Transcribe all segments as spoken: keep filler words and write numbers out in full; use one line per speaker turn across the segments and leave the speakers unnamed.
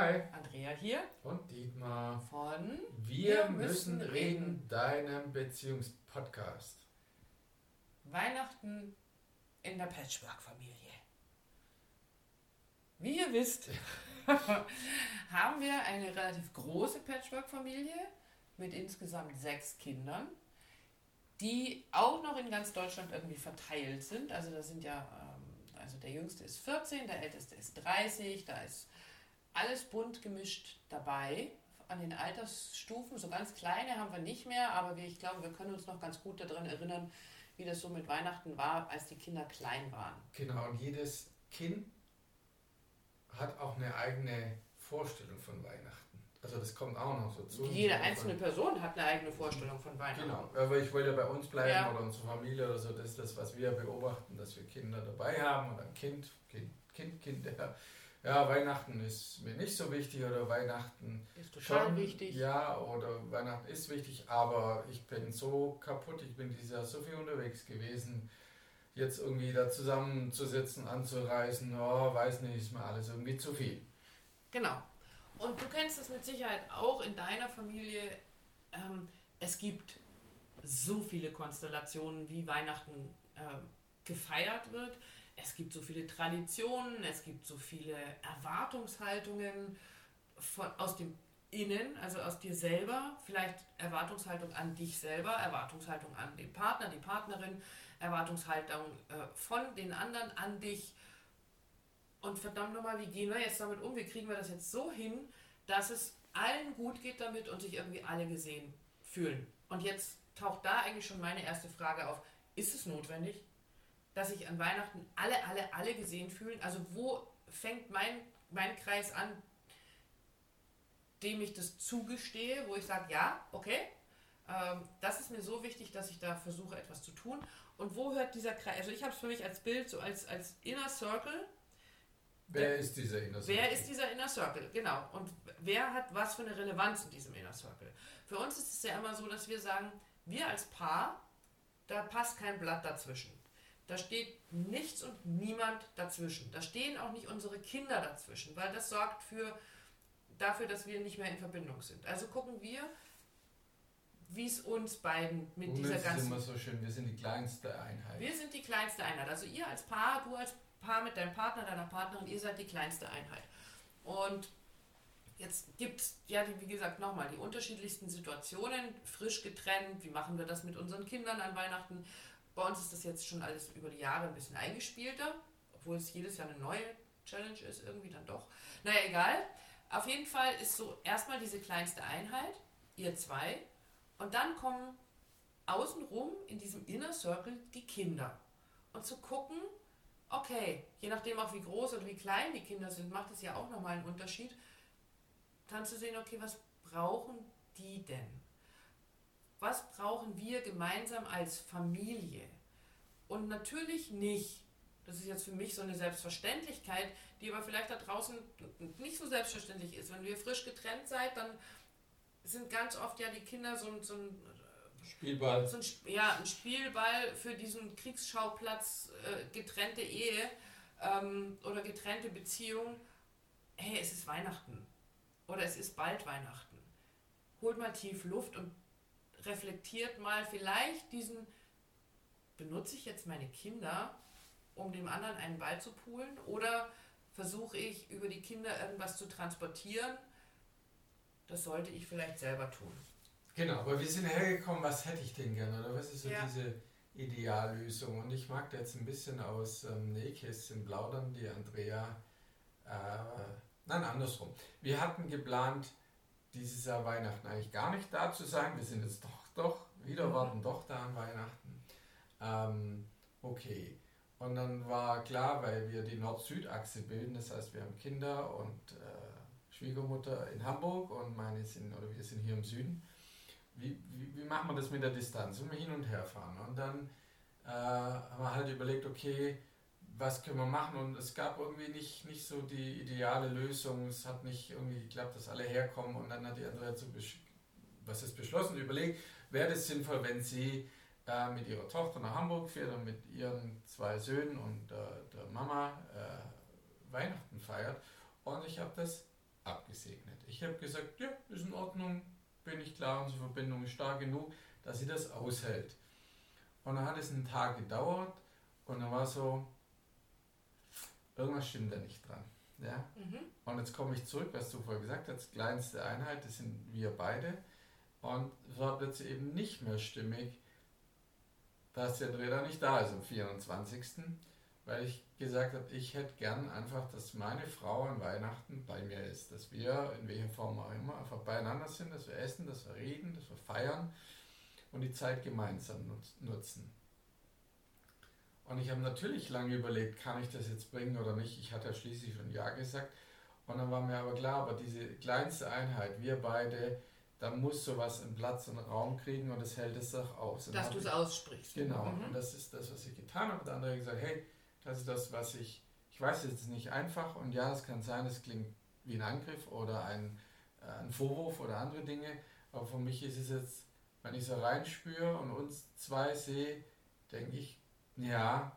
Hi.
Andrea hier.
Und Dietmar.
Von
Wir, Wir müssen reden, reden, deinem Beziehungspodcast.
Weihnachten in der Patchwork-Familie. Wie ihr wisst, haben wir eine relativ große Patchwork-Familie mit insgesamt sechs Kindern, die auch noch in ganz Deutschland irgendwie verteilt sind. Also da sind ja, ähm, also der Jüngste ist vierzehn, der Älteste ist dreißig, da ist alles bunt gemischt dabei an den Altersstufen. So ganz kleine haben wir nicht mehr, aber wir, ich glaube, wir können uns noch ganz gut daran erinnern, wie das so mit Weihnachten war, als die Kinder klein waren.
Genau, und jedes Kind hat auch eine eigene Vorstellung von Weihnachten. Also das kommt auch noch so zu.
Jede einzelne Person hat eine eigene Vorstellung von Weihnachten.
Genau, aber ich wollte ja bei uns bleiben
ja.
oder unsere Familie oder so, das ist das, was wir beobachten, dass wir Kinder dabei haben oder ein Kind, Kind, Kind, Kind, der ja, Weihnachten ist mir nicht so wichtig oder Weihnachten
ist total
schon
wichtig.
Ja, oder Weihnachten ist wichtig, aber ich bin so kaputt, ich bin dieses Jahr so viel unterwegs gewesen, jetzt irgendwie da zusammenzusitzen, anzureisen, oh, weiß nicht, ist mir alles irgendwie zu viel.
Genau. Und du kennst es mit Sicherheit auch in deiner Familie. Ähm, es gibt so viele Konstellationen, wie Weihnachten äh, gefeiert wird. Es gibt so viele Traditionen, es gibt so viele Erwartungshaltungen von, aus dem Innen, also aus dir selber, vielleicht Erwartungshaltung an dich selber, Erwartungshaltung an den Partner, die Partnerin, Erwartungshaltung äh, von den anderen an dich. Und verdammt nochmal, wie gehen wir jetzt damit um? Wie kriegen wir das jetzt so hin, dass es allen gut geht damit und sich irgendwie alle gesehen fühlen? Und jetzt taucht da eigentlich schon meine erste Frage auf. Ist es notwendig, dass sich an Weihnachten alle, alle, alle gesehen fühlen? Also wo fängt mein, mein Kreis an, dem ich das zugestehe, wo ich sage, ja, okay, ähm, das ist mir so wichtig, dass ich da versuche, etwas zu tun. Und wo hört dieser Kreis? Also ich habe es für mich als Bild, so als, als Inner Circle.
Wer ist dieser Inner Circle?
Wer ist dieser Inner Circle, genau. Und wer hat was für eine Relevanz in diesem Inner Circle? Für uns ist es ja immer so, dass wir sagen, wir als Paar, da passt kein Blatt dazwischen. Da steht nichts und niemand dazwischen. Da stehen auch nicht unsere Kinder dazwischen, weil das sorgt für, dafür, dass wir nicht mehr in Verbindung sind. Also gucken wir, wie es uns beiden mit
Und
dieser
das
ganzen...
ist immer so schön, wir sind die kleinste Einheit.
Wir sind die kleinste Einheit. Also ihr als Paar, du als Paar mit deinem Partner, deiner Partnerin, ihr seid die kleinste Einheit. Und jetzt gibt es ja, die, wie gesagt, nochmal die unterschiedlichsten Situationen, frisch getrennt, wie machen wir das mit unseren Kindern an Weihnachten. Bei uns ist das jetzt schon alles über die Jahre ein bisschen eingespielter, obwohl es jedes Jahr eine neue Challenge ist, irgendwie dann doch. Naja, egal. Auf jeden Fall ist so erstmal diese kleinste Einheit, ihr zwei, und dann kommen außenrum in diesem Inner Circle die Kinder. Und zu gucken, okay, je nachdem auch wie groß oder wie klein die Kinder sind, macht es ja auch nochmal einen Unterschied, dann zu sehen, okay, was brauchen die denn? Was brauchen wir gemeinsam als Familie? Und natürlich nicht, das ist jetzt für mich so eine Selbstverständlichkeit, die aber vielleicht da draußen nicht so selbstverständlich ist. Wenn ihr frisch getrennt seid, dann sind ganz oft ja die Kinder so ein, so ein
Spielball.
So ein, ja, ein Spielball für diesen Kriegsschauplatz äh, getrennte Ehe ähm, oder getrennte Beziehung. Hey, es ist Weihnachten oder es ist bald Weihnachten. Holt mal tief Luft und reflektiert mal vielleicht diesen, benutze ich jetzt meine Kinder, um dem anderen einen Ball zu poolen, oder versuche ich über die Kinder irgendwas zu transportieren? Das sollte ich vielleicht selber tun.
Genau, aber wir sind hergekommen, was hätte ich denn gerne, oder was ist so ja. diese Ideallösung? Und ich mag da jetzt ein bisschen aus ähm, Nähkästchen plaudern, die Andrea, äh, nein, andersrum. Wir hatten geplant, dieses Jahr Weihnachten eigentlich gar nicht da zu sein. Wir sind jetzt doch, doch, wieder warten doch da an Weihnachten. Ähm, okay. Und dann war klar, weil wir die Nord-Süd-Achse bilden, das heißt, wir haben Kinder und äh, Schwiegermutter in Hamburg und meine sind, oder wir sind hier im Süden. Wie, wie, wie macht man das mit der Distanz? Wenn wir hin und her fahren. Und dann äh, haben wir halt überlegt, okay, was können wir machen? Und es gab irgendwie nicht, nicht so die ideale Lösung. Es hat nicht irgendwie geklappt, dass alle herkommen. Und dann hat die Andrea so, was ist beschlossen, überlegt, wäre das sinnvoll, wenn sie äh, mit ihrer Tochter nach Hamburg fährt und mit ihren zwei Söhnen und äh, der Mama äh, Weihnachten feiert. Und ich habe das abgesegnet. Ich habe gesagt, ja, ist in Ordnung, bin ich klar, unsere Verbindung ist stark genug, dass sie das aushält. Und dann hat es einen Tag gedauert und dann war so, irgendwas stimmt da nicht dran. Ja? Mhm. Und jetzt komme ich zurück, was du vorher gesagt hast, kleinste Einheit, das sind wir beide. Und es war plötzlich eben nicht mehr stimmig, dass der Dreh da nicht da ist am vierundzwanzigsten Weil ich gesagt habe, ich hätte gern einfach, dass meine Frau an Weihnachten bei mir ist. Dass wir, in welcher Form auch immer, einfach beieinander sind, dass wir essen, dass wir reden, dass wir feiern und die Zeit gemeinsam nutzen. Und ich habe natürlich lange überlegt, kann ich das jetzt bringen oder nicht. Ich hatte ja schließlich schon Ja gesagt. Und dann war mir aber klar, aber diese kleinste Einheit, wir beide, da muss sowas einen Platz und Raum kriegen und das hält es auch aus. Und
dass du es aussprichst.
Genau, mhm. Und das ist das, was ich getan habe. Der andere hat gesagt, hey, das ist das, was ich, ich weiß, es ist nicht einfach und ja, es kann sein, es klingt wie ein Angriff oder ein, äh, ein Vorwurf oder andere Dinge, aber für mich ist es jetzt, wenn ich so reinspüre und uns zwei sehe, denke ich, ja,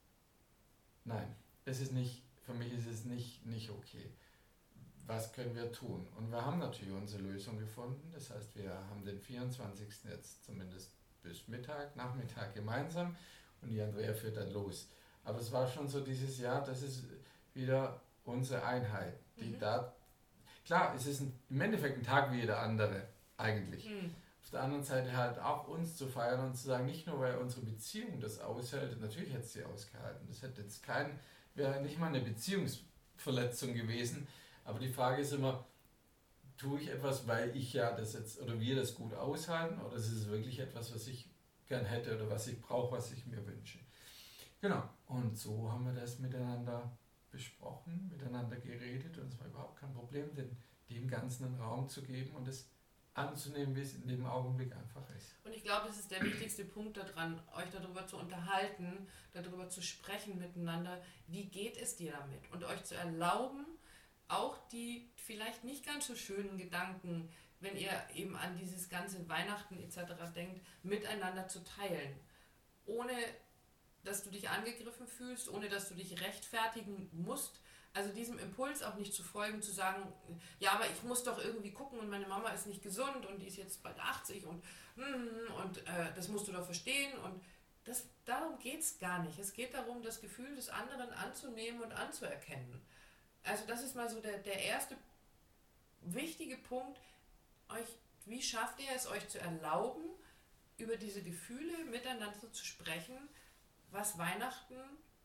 nein, es ist nicht, für mich ist es nicht, nicht okay. Was können wir tun? Und wir haben natürlich unsere Lösung gefunden. Das heißt, wir haben den vierundzwanzigsten jetzt zumindest bis Mittag, Nachmittag gemeinsam und die Andrea führt dann los. Aber es war schon so dieses Jahr, das ist wieder unsere Einheit, die mhm. da, klar, es ist ein, im Endeffekt ein Tag wie jeder andere, eigentlich. Mhm. Auf der anderen Seite halt auch uns zu feiern und zu sagen, nicht nur, weil unsere Beziehung das aushält, natürlich hätte sie ausgehalten, das hätte jetzt kein, wäre nicht mal eine Beziehungsverletzung gewesen, aber die Frage ist immer, tue ich etwas, weil ich ja das jetzt, oder wir das gut aushalten, oder ist es wirklich etwas, was ich gern hätte oder was ich brauche, was ich mir wünsche. Genau, und so haben wir das miteinander besprochen, miteinander geredet und es war überhaupt kein Problem, den, dem Ganzen einen Raum zu geben und es anzunehmen, wie es in dem Augenblick einfach ist.
Und ich glaube, das ist der wichtigste Punkt daran, euch darüber zu unterhalten, darüber zu sprechen miteinander, wie geht es dir damit und euch zu erlauben, auch die vielleicht nicht ganz so schönen Gedanken, wenn ihr eben an dieses ganze Weihnachten et cetera denkt, miteinander zu teilen. Ohne, dass du dich angegriffen fühlst, ohne, dass du dich rechtfertigen musst. Also diesem Impuls auch nicht zu folgen, zu sagen, ja, aber ich muss doch irgendwie gucken und meine Mama ist nicht gesund und die ist jetzt bald achtzig und, und äh, das musst du doch verstehen. Und das, darum geht es gar nicht. Es geht darum, das Gefühl des anderen anzunehmen und anzuerkennen. Also das ist mal so der, der erste wichtige Punkt. Euch, wie schafft ihr es, euch zu erlauben, über diese Gefühle miteinander zu sprechen, was Weihnachten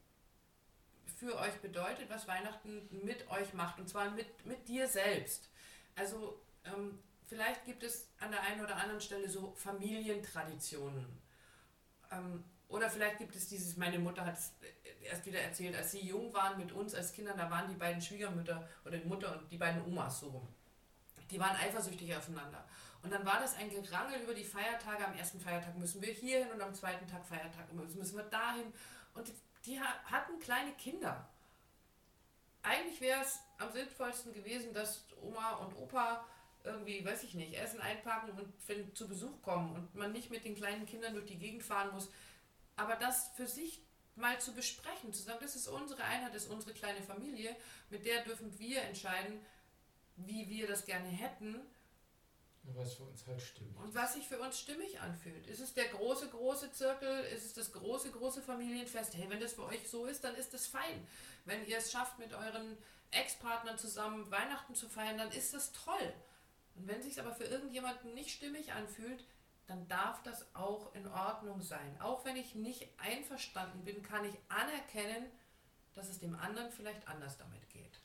für euch bedeutet, was Weihnachten mit euch macht, und zwar mit, mit dir selbst. Also ähm, vielleicht gibt es an der einen oder anderen Stelle so Familientraditionen. Ähm, Oder vielleicht gibt es dieses, meine Mutter hat es erst wieder erzählt, als sie jung waren mit uns als Kindern, da waren die beiden Schwiegermütter oder die Mutter und die beiden Omas so rum. Die waren eifersüchtig aufeinander. Und dann war das ein Gerangel über die Feiertage. Am ersten Feiertag müssen wir hier hin und am zweiten Tag Feiertag müssen wir dahin. Und die, die hatten kleine Kinder. Eigentlich wäre es am sinnvollsten gewesen, dass Oma und Opa irgendwie, weiß ich nicht, Essen einpacken und wenn zu Besuch kommen und man nicht mit den kleinen Kindern durch die Gegend fahren muss. Aber das für sich mal zu besprechen, zu sagen, das ist unsere Einheit, das ist unsere kleine Familie, mit der dürfen wir entscheiden, wie wir das gerne hätten.
Was für uns halt stimmt.
Und was sich für uns stimmig anfühlt. Ist es der große, große Zirkel? Ist es das große, große Familienfest? Hey, wenn das für euch so ist, dann ist das fein. Wenn ihr es schafft, mit euren Ex-Partnern zusammen Weihnachten zu feiern, dann ist das toll. Und wenn es sich aber für irgendjemanden nicht stimmig anfühlt, dann darf das auch in Ordnung sein. Auch wenn ich nicht einverstanden bin, kann ich anerkennen, dass es dem anderen vielleicht anders damit geht.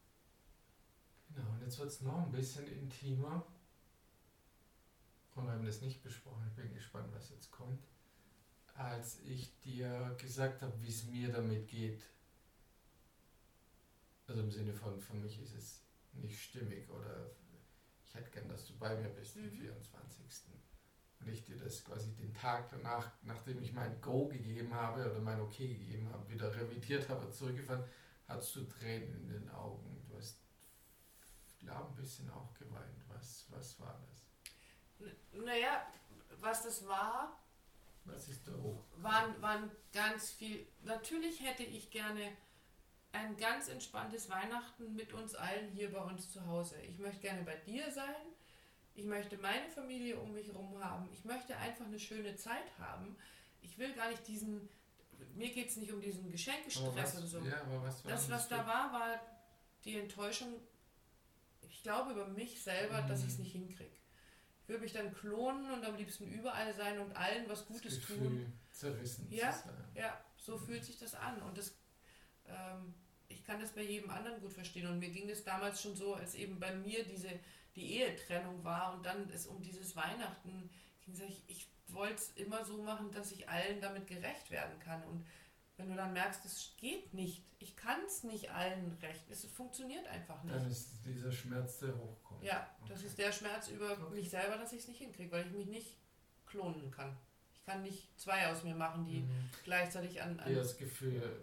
Genau, und jetzt wird es noch ein bisschen intimer. Und wir haben das nicht besprochen, ich bin gespannt, was jetzt kommt. Als ich dir gesagt habe, wie es mir damit geht, also im Sinne von, für mich ist es nicht stimmig oder ich hätte gern, dass du bei mir bist mhm. am vierundzwanzigsten Und ich dir das quasi den Tag danach, nachdem ich mein Go gegeben habe oder mein Okay gegeben habe, wieder revidiert habe, zurückgefahren, hattest du Tränen in den Augen. Du hast, ich glaube, ein bisschen auch geweint. Was, was war das?
N- naja, was das war,
was ist da hoch?
Waren, waren ganz viel. Natürlich hätte ich gerne ein ganz entspanntes Weihnachten mit uns allen hier bei uns zu Hause. Ich möchte gerne bei dir sein. Ich möchte meine Familie um mich herum haben. Ich möchte einfach eine schöne Zeit haben. Ich will gar nicht diesen, mir geht es nicht um diesen Geschenkestress oder so.
Ja, aber was war
das, was da war, war die Enttäuschung, ich glaube über mich selber, mhm. dass ich es nicht hinkriege. Ich würde mich dann klonen und am liebsten überall sein und allen was Gutes
das Gefühl,
tun.
Zerrissen
ja,
zu sein.
Ja, so mhm. fühlt sich das an. Und das, ähm, ich kann das bei jedem anderen gut verstehen. Und mir ging das damals schon so, als eben bei mir diese die Ehetrennung war und dann es um dieses Weihnachten ging. Ich, ich wollte es immer so machen, dass ich allen damit gerecht werden kann. Und wenn du dann merkst, es geht nicht, ich kann es nicht allen recht, es funktioniert einfach nicht.
Dann ist dieser Schmerz, der hochkommt.
Ja,
okay.
Das ist der Schmerz über
okay.
mich selber, dass ich es nicht hinkriege, weil ich mich nicht klonen kann. Ich kann nicht zwei aus mir machen, die mhm. gleichzeitig an... an
ja, das Gefühl...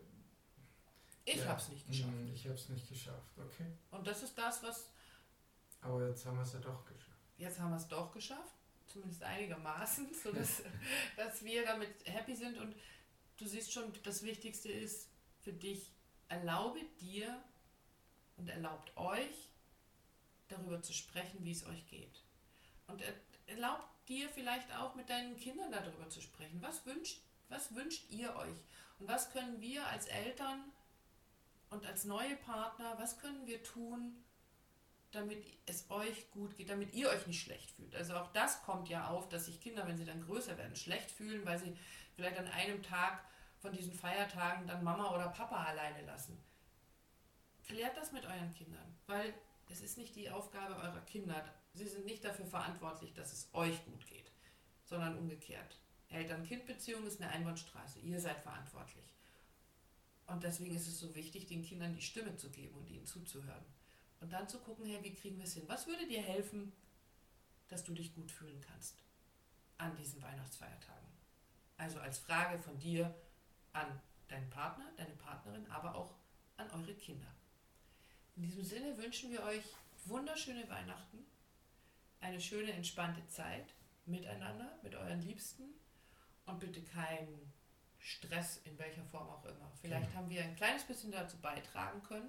Ich
ja,
habe es nicht geschafft.
Ich habe es nicht geschafft, okay.
Und das ist das, was...
Aber jetzt haben wir es ja doch geschafft.
Jetzt haben wir es doch geschafft, zumindest einigermaßen, sodass dass wir damit happy sind. Und du siehst schon, das Wichtigste ist für dich, erlaube dir und erlaubt euch, darüber zu sprechen, wie es euch geht. Und erlaubt dir vielleicht auch mit deinen Kindern darüber zu sprechen. Was wünscht, was wünscht ihr euch? Und was können wir als Eltern und als neue Partner, was können wir tun, damit es euch gut geht, damit ihr euch nicht schlecht fühlt. Also auch das kommt ja auf, dass sich Kinder, wenn sie dann größer werden, schlecht fühlen, weil sie vielleicht an einem Tag von diesen Feiertagen dann Mama oder Papa alleine lassen. Klärt das mit euren Kindern, weil es ist nicht die Aufgabe eurer Kinder. Sie sind nicht dafür verantwortlich, dass es euch gut geht, sondern umgekehrt. Eltern-Kind-Beziehung ist eine Einbahnstraße. Ihr seid verantwortlich. Und deswegen ist es so wichtig, den Kindern die Stimme zu geben und ihnen zuzuhören. Und dann zu gucken, hey, wie kriegen wir es hin? Was würde dir helfen, dass du dich gut fühlen kannst an diesen Weihnachtsfeiertagen? Also als Frage von dir an deinen Partner, deine Partnerin, aber auch an eure Kinder. In diesem Sinne wünschen wir euch wunderschöne Weihnachten, eine schöne, entspannte Zeit miteinander, mit euren Liebsten und bitte keinen Stress in welcher Form auch immer. Vielleicht genau. haben wir ein kleines bisschen dazu beitragen können.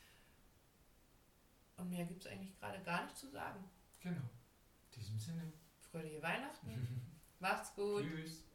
Und mehr gibt es eigentlich gerade gar nicht zu sagen.
Genau. In diesem Sinne.
Fröhliche Weihnachten. Macht's gut.
Tschüss.